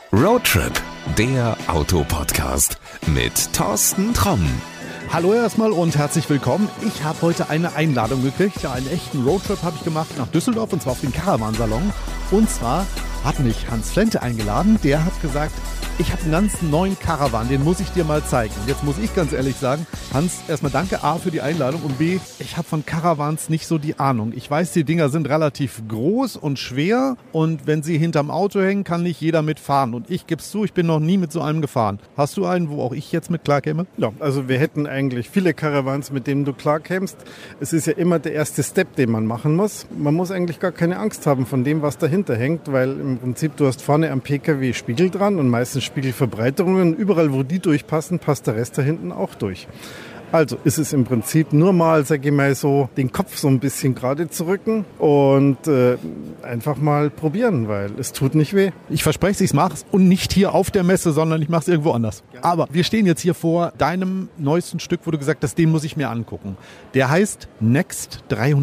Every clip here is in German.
Roadtrip, der Autopodcast mit Thorsten Tromm. Hallo erstmal und herzlich willkommen. Ich habe heute eine Einladung gekriegt. Ja, einen echten Roadtrip habe ich gemacht nach Düsseldorf und zwar auf den Caravan-Salon. Und zwar hat mich Hans Flente eingeladen. Der hat gesagt, ich habe einen ganz neuen Caravan, den muss ich dir mal zeigen. Und jetzt muss ich ganz ehrlich sagen, Hans, erstmal danke A für die Einladung und B, ich habe von Caravans nicht so die Ahnung. Ich weiß, die Dinger sind relativ groß und schwer und wenn sie hinterm Auto hängen, kann nicht jeder mitfahren. Und ich gebe es zu, ich bin noch nie mit so einem gefahren. Hast du einen, wo auch ich jetzt mit klarkäme? Ja, also wir hätten eigentlich viele Caravans, mit denen du klarkämst. Es ist ja immer der erste Step, den man machen muss. Man muss eigentlich gar keine Angst haben von dem, was dahinter hängt, weil im Prinzip du hast vorne am PKW Spiegel dran und meistens Spiegelverbreiterungen. Überall, wo die durchpassen, passt der Rest da hinten auch durch. Also ist es im Prinzip nur mal, sage ich mal so, den Kopf so ein bisschen gerade zu rücken und einfach mal probieren, weil es tut nicht weh. Ich verspreche, ich mache es und nicht hier auf der Messe, sondern ich mache es irgendwo anders. Aber wir stehen jetzt hier vor deinem neuesten Stück, wo du gesagt hast, den muss ich mir angucken. Der heißt Next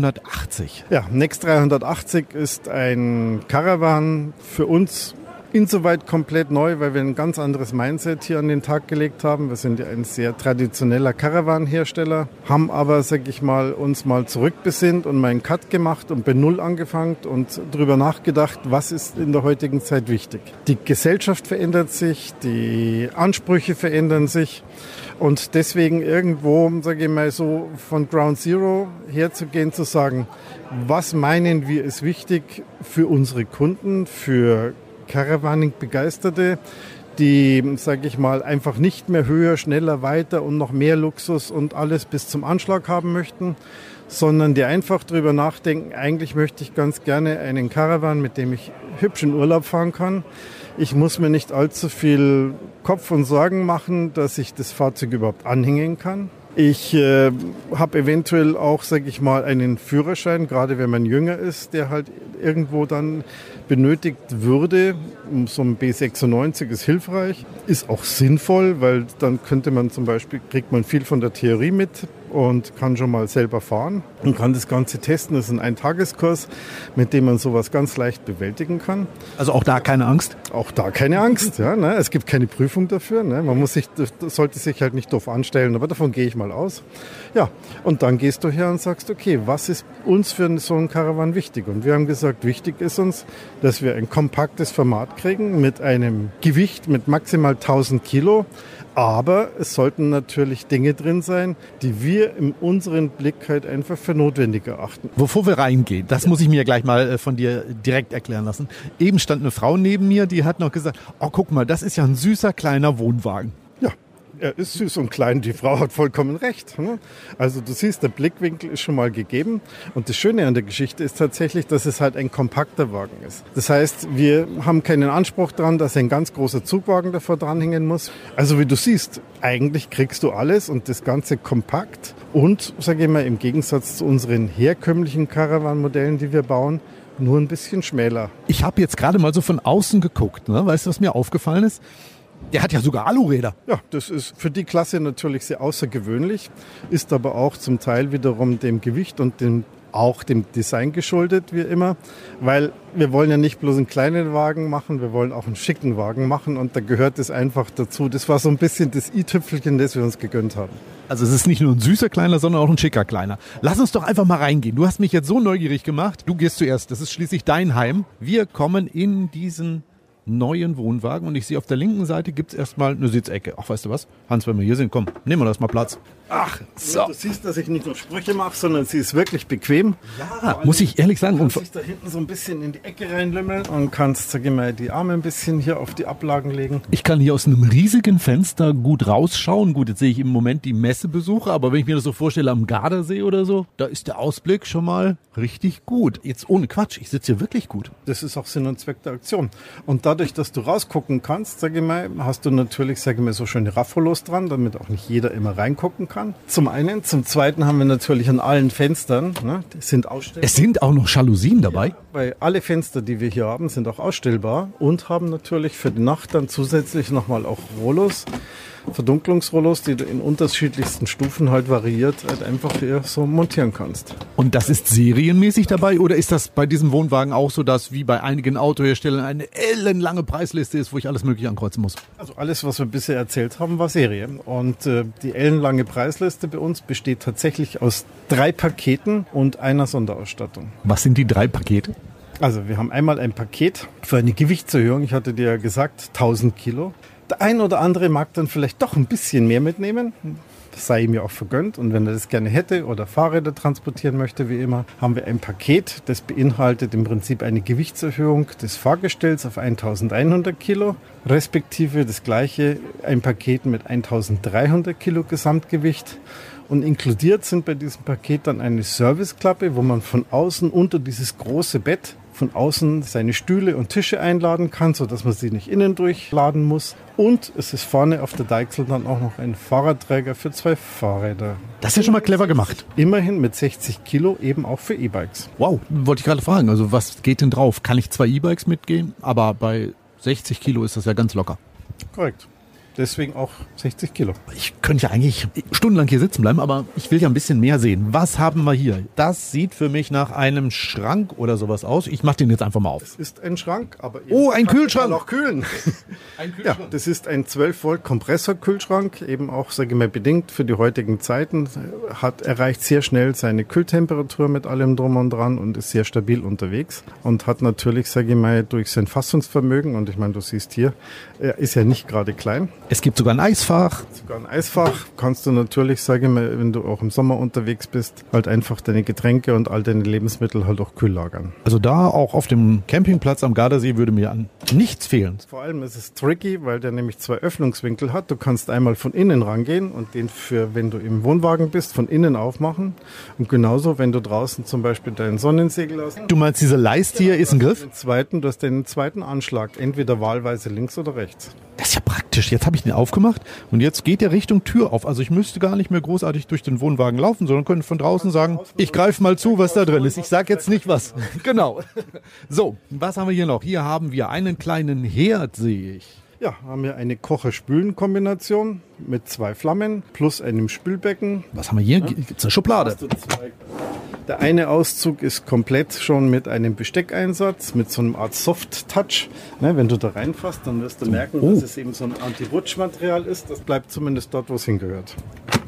380. Ja, Next 380 ist ein Caravan für uns insoweit komplett neu, weil wir ein ganz anderes Mindset hier an den Tag gelegt haben. Wir sind ja ein sehr traditioneller Caravan-Hersteller, haben aber, sag ich mal, uns mal zurückbesinnt und mal einen Cut gemacht und bei Null angefangen und darüber nachgedacht, was ist in der heutigen Zeit wichtig. Die Gesellschaft verändert sich, die Ansprüche verändern sich und deswegen irgendwo, sage ich mal so, von Ground Zero herzugehen, zu sagen, was meinen wir ist wichtig für unsere Kunden, für Caravaning-Begeisterte, die, sage ich mal, einfach nicht mehr höher, schneller, weiter und noch mehr Luxus und alles bis zum Anschlag haben möchten, sondern die einfach drüber nachdenken, eigentlich möchte ich ganz gerne einen Caravan, mit dem ich hübsch in Urlaub fahren kann. Ich muss mir nicht allzu viel Kopf und Sorgen machen, dass ich das Fahrzeug überhaupt anhängen kann. Ich habe eventuell auch, sage ich mal, einen Führerschein, gerade wenn man jünger ist, der halt irgendwo dann benötigt würde. So ein B96 ist hilfreich, ist auch sinnvoll, weil dann könnte man zum Beispiel, kriegt man viel von der Theorie mit und kann schon mal selber fahren und kann das Ganze testen. Das ist ein Eintageskurs, mit dem man sowas ganz leicht bewältigen kann. Also auch da keine Angst? Auch da keine Angst, ja. Ne? Es gibt keine Prüfung dafür. Ne? Sollte sich halt nicht doof anstellen, aber davon gehe ich mal aus. Ja, und dann gehst du her und sagst, okay, was ist uns für so einen Caravan wichtig? Und wir haben gesagt, wichtig ist uns, dass wir ein kompaktes Format kriegen mit einem Gewicht mit maximal 1000 Kilo. Aber es sollten natürlich Dinge drin sein, die wir in unserem Blick halt einfach für notwendig erachten. Bevor wir reingehen, das muss ich mir gleich mal von dir direkt erklären lassen. Eben stand eine Frau neben mir, die hat noch gesagt, oh guck mal, das ist ja ein süßer kleiner Wohnwagen. Ja, er ist süß und klein, die Frau hat vollkommen recht. Also du siehst, der Blickwinkel ist schon mal gegeben. Und das Schöne an der Geschichte ist tatsächlich, dass es halt ein kompakter Wagen ist. Das heißt, wir haben keinen Anspruch daran, dass ein ganz großer Zugwagen davor dranhängen muss. Also wie du siehst, eigentlich kriegst du alles und das Ganze kompakt. Und, sage ich mal, im Gegensatz zu unseren herkömmlichen Caravan-Modellen, die wir bauen, nur ein bisschen schmäler. Ich habe jetzt gerade mal so von außen geguckt, ne? Weißt du, was mir aufgefallen ist? Der hat ja sogar Aluräder. Ja, das ist für die Klasse natürlich sehr außergewöhnlich, ist aber auch zum Teil wiederum dem Gewicht und dem Design geschuldet, wie immer, weil wir wollen ja nicht bloß einen kleinen Wagen machen, wir wollen auch einen schicken Wagen machen und da gehört es einfach dazu. Das war so ein bisschen das i-Tüpfelchen, das wir uns gegönnt haben. Also es ist nicht nur ein süßer Kleiner, sondern auch ein schicker Kleiner. Lass uns doch einfach mal reingehen. Du hast mich jetzt so neugierig gemacht. Du gehst zuerst, das ist schließlich dein Heim. Wir kommen in diesen neuen Wohnwagen und ich sehe auf der linken Seite gibt es erstmal eine Sitzecke. Ach, weißt du was? Hans, wenn wir hier sind, komm, nehmen wir das mal Platz. Ach, so. Du siehst, dass ich nicht nur Sprüche mache, sondern sie ist wirklich bequem. Ja, muss ich ehrlich sagen. Du kannst dich da hinten so ein bisschen in die Ecke reinlümmeln und kannst, sag ich mal, die Arme ein bisschen hier auf die Ablagen legen. Ich kann hier aus einem riesigen Fenster gut rausschauen. Gut, jetzt sehe ich im Moment die Messebesucher, aber wenn ich mir das so vorstelle am Gardasee oder so, da ist der Ausblick schon mal richtig gut. Jetzt ohne Quatsch, ich sitze hier wirklich gut. Das ist auch Sinn und Zweck der Aktion. Und dadurch, dass du rausgucken kannst, sag ich mal, hast du natürlich, sag ich mal, so schöne Raffolos dran, damit auch nicht jeder immer reingucken kann. Zum einen. Zum zweiten haben wir natürlich an allen Fenstern, das sind ausstellbar. Es sind auch noch Jalousien dabei? Ja, weil alle Fenster, die wir hier haben, sind auch ausstellbar und haben natürlich für die Nacht dann zusätzlich nochmal auch Rollos, Verdunklungsrollos, die du in unterschiedlichsten Stufen halt variiert halt einfach hier so montieren kannst. Und das ist serienmäßig dabei oder ist das bei diesem Wohnwagen auch so, dass wie bei einigen Autoherstellern eine ellenlange Preisliste ist, wo ich alles Mögliche ankreuzen muss? Also alles, was wir bisher erzählt haben, war Serie. Und die ellenlange Preisliste bei uns besteht tatsächlich aus 3 Paketen und einer Sonderausstattung. Was sind die 3 Pakete? Also wir haben einmal ein Paket für eine Gewichtserhöhung. Ich hatte dir ja gesagt, 1000 Kilo. Der ein oder andere mag dann vielleicht doch ein bisschen mehr mitnehmen. Das sei ihm ja auch vergönnt. Und wenn er das gerne hätte oder Fahrräder transportieren möchte, wie immer, haben wir ein Paket, das beinhaltet im Prinzip eine Gewichtserhöhung des Fahrgestells auf 1100 Kilo, respektive das gleiche, ein Paket mit 1300 Kilo Gesamtgewicht. Und inkludiert sind bei diesem Paket dann eine Serviceklappe, wo man von außen unter dieses große Bett von außen seine Stühle und Tische einladen kann, sodass man sie nicht innen durchladen muss. Und es ist vorne auf der Deichsel dann auch noch ein Fahrradträger für 2 Fahrräder. Das ist ja schon mal clever gemacht. Immerhin mit 60 Kilo eben auch für E-Bikes. Wow, wollte ich gerade fragen. Also was geht denn drauf? Kann ich 2 E-Bikes mitgehen? Aber bei 60 Kilo ist das ja ganz locker. Korrekt. Deswegen auch 60 Kilo. Ich könnte ja eigentlich stundenlang hier sitzen bleiben, aber ich will ja ein bisschen mehr sehen. Was haben wir hier? Das sieht für mich nach einem Schrank oder sowas aus. Ich mache den jetzt einfach mal auf. Das ist ein Schrank, aber oh, ein Kühlschrank. Kann auch kühlen. Ein Kühlschrank. Ja, das ist ein 12 Volt Kompressorkühlschrank, eben auch, sage ich mal, bedingt für die heutigen Zeiten. Erreicht sehr schnell seine Kühltemperatur mit allem drum und dran und ist sehr stabil unterwegs und hat natürlich, sage ich mal, durch sein Fassungsvermögen, und ich meine, du siehst hier, er ist ja nicht gerade klein. Es gibt sogar ein Eisfach. Sogar ein Eisfach. Kannst du natürlich, sage ich mal, wenn du auch im Sommer unterwegs bist, halt einfach deine Getränke und all deine Lebensmittel halt auch kühl lagern. Also da auch auf dem Campingplatz am Gardasee würde mir an nichts fehlen. Vor allem ist es tricky, weil der nämlich 2 Öffnungswinkel hat. Du kannst einmal von innen rangehen und den für, wenn du im Wohnwagen bist, von innen aufmachen. Und genauso, wenn du draußen zum Beispiel deinen Sonnensegel hast. Du meinst, diese Leiste hier ist ein Griff? Du hast den zweiten Anschlag, entweder wahlweise links oder rechts. Das ist ja praktisch. Jetzt habe ich den aufgemacht und jetzt geht der Richtung Tür auf. Also ich müsste gar nicht mehr großartig durch den Wohnwagen laufen, sondern könnte von draußen sagen, ich greife mal zu, was da drin ist. Ich sage jetzt nicht was. Genau. So, was haben wir hier noch? Hier haben wir einen kleinen Herd, sehe ich. Ja, haben wir eine Kocher-Spülen-Kombination mit 2 Flammen plus einem Spülbecken. Was haben wir hier? Gibt's eine Schublade? Der eine Auszug ist komplett schon mit einem Besteckeinsatz, mit so einem Art Soft-Touch. Ne, wenn du da reinfasst, dann wirst du merken, dass es eben so ein Anti-Rutsch-Material ist. Das bleibt zumindest dort, wo es hingehört.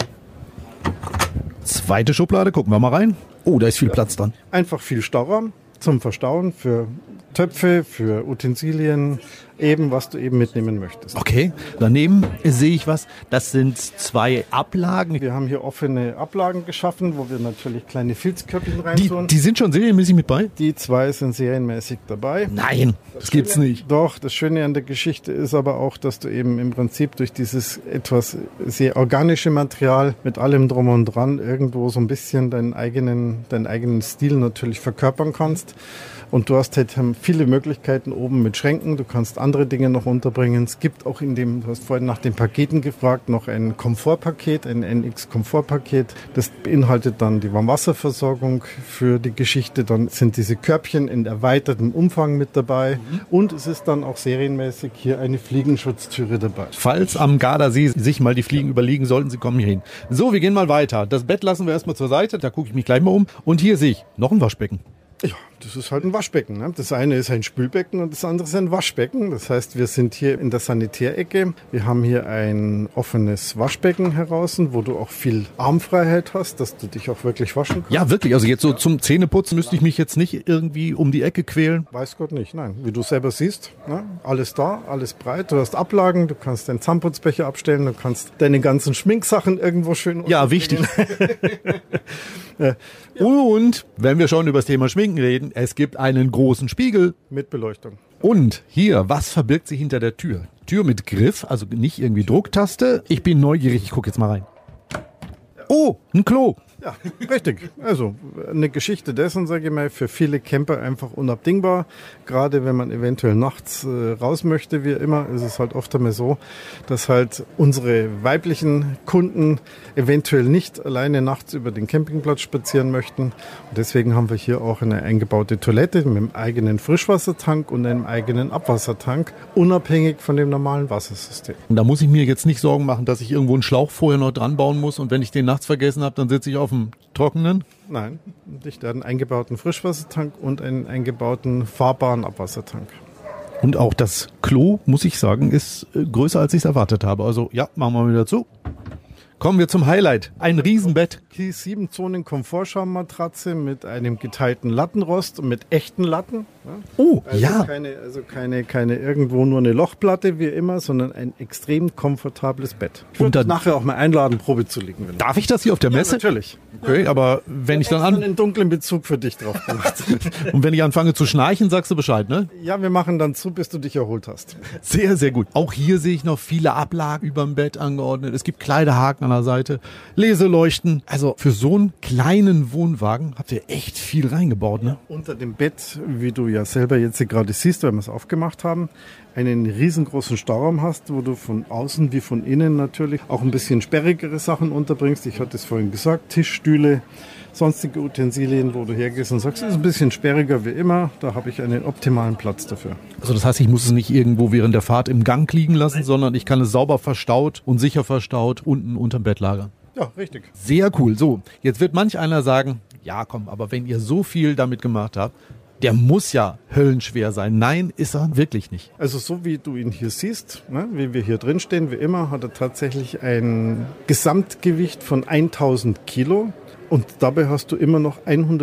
Zweite Schublade, gucken wir mal rein. Oh, da ist viel Platz dran. Einfach viel Stauraum zum Verstauen für Töpfe, für Utensilien, eben was du eben mitnehmen möchtest. Okay, daneben sehe ich was. Das sind 2 Ablagen. Wir haben hier offene Ablagen geschaffen, wo wir natürlich kleine Filzköpfchen reintun. Die sind schon serienmäßig mit bei? Die 2 sind serienmäßig dabei. Nein, das gibt's nicht. Doch, das Schöne an der Geschichte ist aber auch, dass du eben im Prinzip durch dieses etwas sehr organische Material mit allem drum und dran irgendwo so ein bisschen deinen eigenen Stil natürlich verkörpern kannst. Und du hast halt viele Möglichkeiten oben mit Schränken. Du kannst andere Dinge noch unterbringen. Es gibt auch du hast vorhin nach den Paketen gefragt, noch ein Komfortpaket, ein NX-Komfortpaket. Das beinhaltet dann die Warmwasserversorgung für die Geschichte. Dann sind diese Körbchen in erweitertem Umfang mit dabei. Und es ist dann auch serienmäßig hier eine Fliegenschutztüre dabei. Falls am Gardasee sich mal die Fliegen überliegen sollten, sie kommen hier hin. So, wir gehen mal weiter. Das Bett lassen wir erstmal zur Seite. Da gucke ich mich gleich mal um. Und hier sehe ich noch ein Waschbecken. Ja, das ist halt ein Waschbecken. Ne? Das eine ist ein Spülbecken und das andere ist ein Waschbecken. Das heißt, wir sind hier in der Sanitärecke. Wir haben hier ein offenes Waschbecken heraus, wo du auch viel Armfreiheit hast, dass du dich auch wirklich waschen kannst. Ja, wirklich. Also jetzt so zum Zähneputzen müsste ich mich jetzt nicht irgendwie um die Ecke quälen. Weiß Gott nicht, nein. Wie du selber siehst, ne? Alles da, alles breit. Du hast Ablagen, du kannst deinen Zahnputzbecher abstellen, du kannst deine ganzen Schminksachen irgendwo schön... Ja, wichtig. Und wenn wir schon über das Thema Schminken reden, es gibt einen großen Spiegel. Mit Beleuchtung. Und hier, was verbirgt sich hinter der Tür? Tür mit Griff, also nicht irgendwie Drucktaste. Ich bin neugierig, ich gucke jetzt mal rein. Oh, ein Klo. Ja, richtig. Also eine Geschichte dessen, sage ich mal, für viele Camper einfach unabdingbar. Gerade wenn man eventuell nachts raus möchte, wie immer, ist es halt oft einmal so, dass halt unsere weiblichen Kunden eventuell nicht alleine nachts über den Campingplatz spazieren möchten. Und deswegen haben wir hier auch eine eingebaute Toilette mit einem eigenen Frischwassertank und einem eigenen Abwassertank, unabhängig von dem normalen Wassersystem. Und da muss ich mir jetzt nicht Sorgen machen, dass ich irgendwo einen Schlauch vorher noch dran bauen muss und wenn ich den nachts vergessen habe, dann sitze ich auf dem Trockenen? Nein, ich habe einen eingebauten Frischwassertank und einen eingebauten fahrbaren Abwassertank. Und auch das Klo, muss ich sagen, ist größer, als ich es erwartet habe. Also ja, machen wir wieder zu. Kommen wir zum Highlight. Ein Riesenbett. Die 7-Zonen-Komfortschaummatratze mit einem geteilten Lattenrost und mit echten Latten. Oh, also ja. Keine irgendwo nur eine Lochplatte wie immer, sondern ein extrem komfortables Bett. Ich würde nachher auch mal einladen, Probe zu liegen. Darf ich das hier auf der Messe? Ja, natürlich. Okay, aber wenn ich dann einen dunklen Bezug für dich drauf gemacht. Und wenn ich anfange zu schnarchen, sagst du Bescheid, ne? Ja, wir machen dann zu, bis du dich erholt hast. Sehr, sehr gut. Auch hier sehe ich noch viele Ablagen über dem Bett angeordnet. Es gibt Kleiderhaken an der Seite, Leseleuchten. Also für so einen kleinen Wohnwagen habt ihr echt viel reingebaut, ne? Unter dem Bett, wie du ja selber jetzt hier gerade siehst, weil wir es aufgemacht haben, einen riesengroßen Stauraum hast, wo du von außen wie von innen natürlich auch ein bisschen sperrigere Sachen unterbringst. Ich hatte es vorhin gesagt, Tischstühle, sonstige Utensilien, wo du hergehst und sagst, es ist ein bisschen sperriger wie immer, da habe ich einen optimalen Platz dafür. Also das heißt, ich muss es nicht irgendwo während der Fahrt im Gang liegen lassen, sondern ich kann es sauber verstaut und sicher verstaut unten unterm Bett lagern. Ja, richtig. Sehr cool. So, jetzt wird manch einer sagen, ja komm, aber wenn ihr so viel damit gemacht habt, der muss ja höllenschwer sein. Nein, ist er wirklich nicht. Also so wie du ihn hier siehst, ne, wie wir hier drin stehen, wie immer, hat er tatsächlich ein Gesamtgewicht von 1000 Kilo. Und dabei hast du immer noch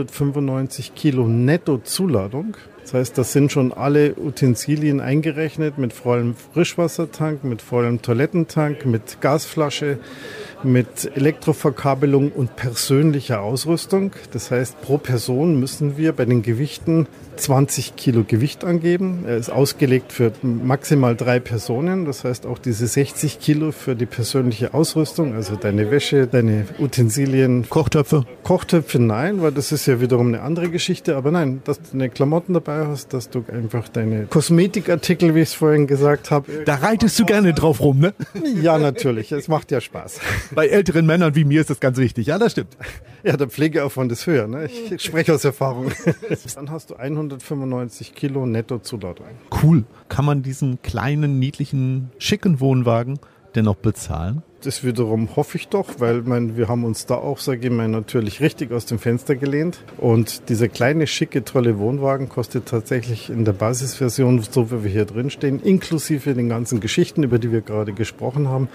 195 Kilo Netto-Zuladung. Das heißt, das sind schon alle Utensilien eingerechnet mit vollem Frischwassertank, mit vollem Toilettentank, mit Gasflasche, mit Elektroverkabelung und persönlicher Ausrüstung. Das heißt, pro Person müssen wir bei den Gewichten 20 Kilo Gewicht angeben. Er ist ausgelegt für maximal 3 Personen. Das heißt auch diese 60 Kilo für die persönliche Ausrüstung, also deine Wäsche, deine Utensilien. Kochtöpfe? Kochtöpfe nein, weil das ist ja wiederum eine andere Geschichte. Aber nein, dass du deine Klamotten dabei hast, dass du einfach deine Kosmetikartikel, wie ich es vorhin gesagt habe. Da reitest du gerne drauf rum, ne? Ja, natürlich. Es macht ja Spaß. Bei älteren Männern wie mir ist das ganz wichtig. Ja, das stimmt. Ja, der Pflegeaufwand ist höher. Ne? Ich spreche aus Erfahrung. Dann hast du 195 Kilo Nettozuladung. Cool. Kann man diesen kleinen, niedlichen, schicken Wohnwagen denn noch bezahlen? Das wiederum hoffe ich doch, weil wir haben uns da auch, sage ich mal, natürlich richtig aus dem Fenster gelehnt. Und dieser kleine, schicke, tolle Wohnwagen kostet tatsächlich in der Basisversion, so wie wir hier drin stehen, inklusive den ganzen Geschichten, über die wir gerade gesprochen haben,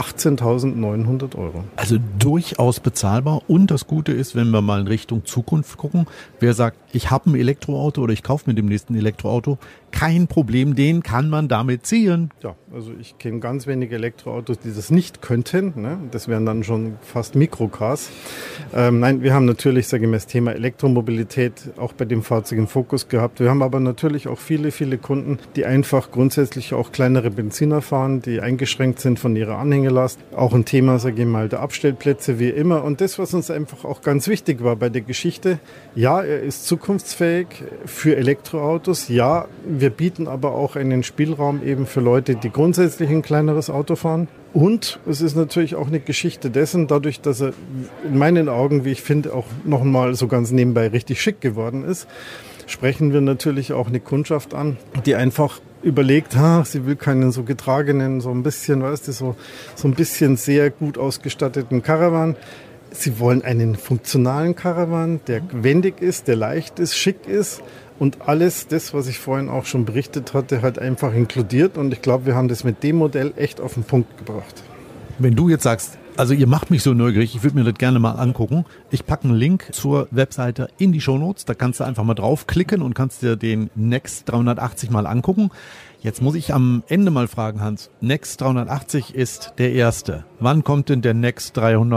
18.900 €. Also durchaus bezahlbar. Und das Gute ist, wenn wir mal in Richtung Zukunft gucken, wer sagt, ich habe ein Elektroauto oder ich kaufe mir demnächst ein Elektroauto, kein Problem, den kann man damit ziehen. Ja, also ich kenne ganz wenige Elektroautos, die das nicht könnten. Ne? Das wären dann schon fast Mikrocars. Nein, wir haben natürlich, sage ich mal, das Thema Elektromobilität auch bei dem Fahrzeug im Fokus gehabt. Wir haben aber natürlich auch viele, viele Kunden, die einfach grundsätzlich auch kleinere Benziner fahren, die eingeschränkt sind von ihrer Anhängelast. Auch ein Thema, sage ich mal, der Abstellplätze wie immer. Und das, was uns einfach auch ganz wichtig war bei der Geschichte, ja, er ist zukunftsfähig für Elektroautos. Ja, wir bieten aber auch einen Spielraum eben für Leute, die grundsätzlich ein kleineres Auto fahren. Und es ist natürlich auch eine Geschichte dessen, dadurch, dass er in meinen Augen, wie ich finde, auch noch mal so ganz nebenbei richtig schick geworden ist, sprechen wir natürlich auch eine Kundschaft an, die einfach überlegt, sie will keinen so getragenen, so ein bisschen, weißt du, so ein bisschen sehr gut ausgestatteten Caravan. Sie wollen einen funktionalen Caravan, der wendig ist, der leicht ist, schick ist. Und alles das, was ich vorhin auch schon berichtet hatte, halt einfach inkludiert. Und ich glaube, wir haben das mit dem Modell echt auf den Punkt gebracht. Wenn du jetzt sagst, also ihr macht mich so neugierig, ich würde mir das gerne mal angucken. Ich packe einen Link zur Webseite in die Shownotes. Da kannst du einfach mal draufklicken und kannst dir den Next 380 mal angucken. Jetzt muss ich am Ende mal fragen, Hans. Next 380 ist der erste. Wann kommt denn der Next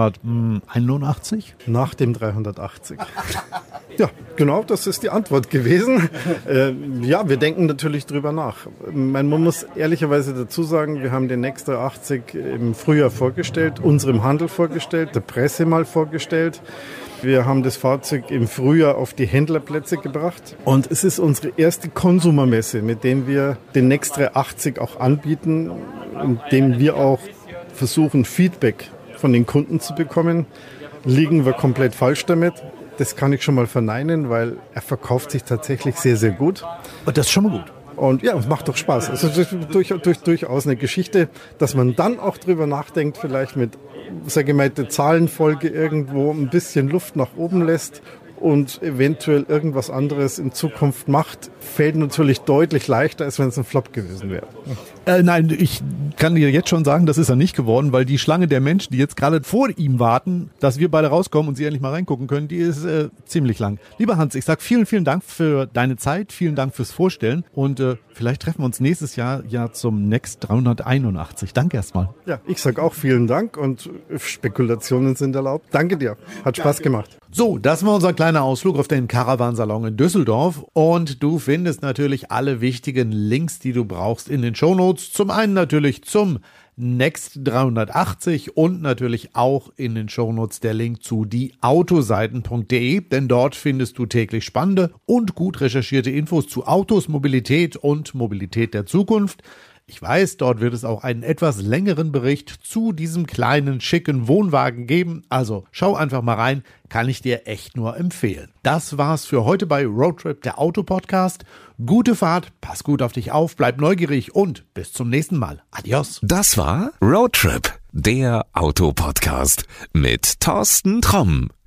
381? Nach dem 380. Ja, genau, das ist die Antwort gewesen. Ja, wir denken natürlich drüber nach. Man muss ehrlicherweise dazu sagen, wir haben den Next 380 im Frühjahr vorgestellt, unserem Handel vorgestellt, der Presse mal vorgestellt. Wir haben das Fahrzeug im Frühjahr auf die Händlerplätze gebracht und es ist unsere erste Konsumermesse, mit dem wir den Next 380 auch anbieten, indem wir auch versuchen, Feedback von den Kunden zu bekommen. Liegen wir komplett falsch damit? Das kann ich schon mal verneinen, weil er verkauft sich tatsächlich sehr, sehr gut. Und das ist schon mal gut. Und ja, es macht doch Spaß. Also das ist durchaus eine Geschichte, dass man dann auch drüber nachdenkt, vielleicht mit sage ich mal, die Zahlenfolge irgendwo ein bisschen Luft nach oben lässt und eventuell irgendwas anderes in Zukunft macht, fällt natürlich deutlich leichter, als wenn es ein Flop gewesen wäre. Nein, ich kann dir jetzt schon sagen, das ist er nicht geworden, weil die Schlange der Menschen, die jetzt gerade vor ihm warten, dass wir beide rauskommen und sie endlich mal reingucken können, die ist ziemlich lang. Lieber Hans, ich sag vielen, vielen Dank für deine Zeit, vielen Dank fürs Vorstellen und vielleicht treffen wir uns nächstes Jahr ja zum Next 381. Danke erstmal. Ja, ich sag auch vielen Dank und Spekulationen sind erlaubt. Danke dir, hat Spaß gemacht. So, das war unser kleiner Ausflug auf den Caravansalon in Düsseldorf und du findest natürlich alle wichtigen Links, die du brauchst in den Shownotes. Zum einen natürlich zum Next 380 und natürlich auch in den Shownotes der Link zu dieautoseiten.de, denn dort findest du täglich spannende und gut recherchierte Infos zu Autos, Mobilität und Mobilität der Zukunft. Ich weiß, dort wird es auch einen etwas längeren Bericht zu diesem kleinen, schicken Wohnwagen geben. Also schau einfach mal rein, kann ich dir echt nur empfehlen. Das war's für heute bei Roadtrip, der Autopodcast. Gute Fahrt, pass gut auf dich auf, bleib neugierig und bis zum nächsten Mal. Adios. Das war Roadtrip, der Autopodcast mit Thorsten Tromm.